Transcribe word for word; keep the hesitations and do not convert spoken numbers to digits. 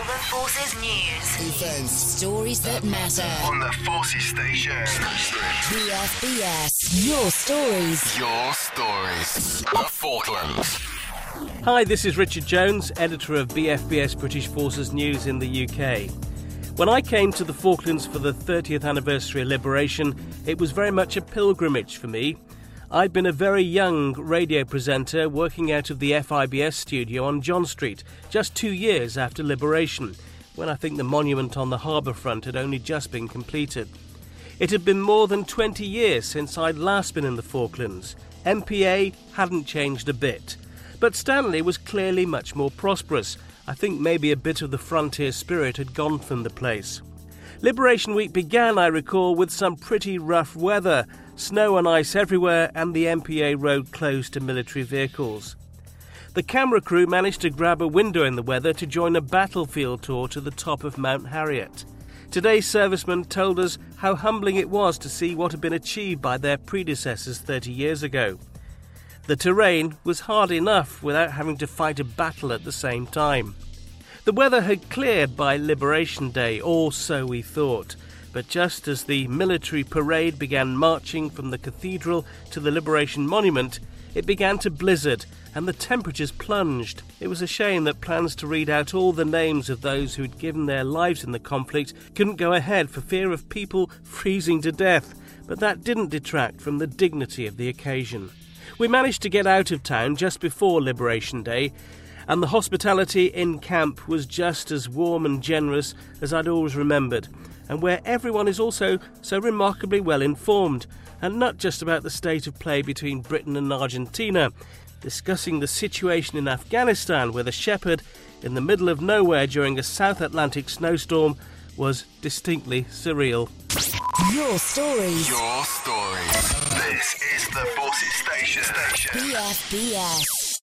The Forces News. Events. Stories that matter. On the Forces Station. B F B S. Your stories. Your stories. The Falklands. Hi, this is Richard Jones, editor of B F B S British Forces News in the U K. When I came to the Falklands for the thirtieth anniversary of Liberation, it was very much a pilgrimage for me. I'd been a very young radio presenter working out of the F I B S studio on John Street, just two years after Liberation, when I think the monument on the harbour front had only just been completed. It had been more than twenty years since I'd last been in the Falklands. M P A hadn't changed a bit. But Stanley was clearly much more prosperous. I think maybe a bit of the frontier spirit had gone from the place. Liberation Week began, I recall, with some pretty rough weather, snow and ice everywhere, and the M P A road closed to military vehicles. The camera crew managed to grab a window in the weather to join a battlefield tour to the top of Mount Harriet. Today's servicemen told us how humbling it was to see what had been achieved by their predecessors thirty years ago. The terrain was hard enough without having to fight a battle at the same time. The weather had cleared by Liberation Day, or so we thought, but just as the military parade began marching from the cathedral to the Liberation Monument, it began to blizzard and the temperatures plunged. It was a shame that plans to read out all the names of those who had given their lives in the conflict couldn't go ahead for fear of people freezing to death, but that didn't detract from the dignity of the occasion. We managed to get out of town just before Liberation Day, and the hospitality in camp was just as warm and generous as I'd always remembered, and where everyone is also so remarkably well informed, and not just about the state of play between Britain and Argentina, discussing the situation in Afghanistan, where the shepherd in the middle of nowhere during a South Atlantic snowstorm was distinctly surreal. Your stories. Your stories. This is the Forces Station. B F B S.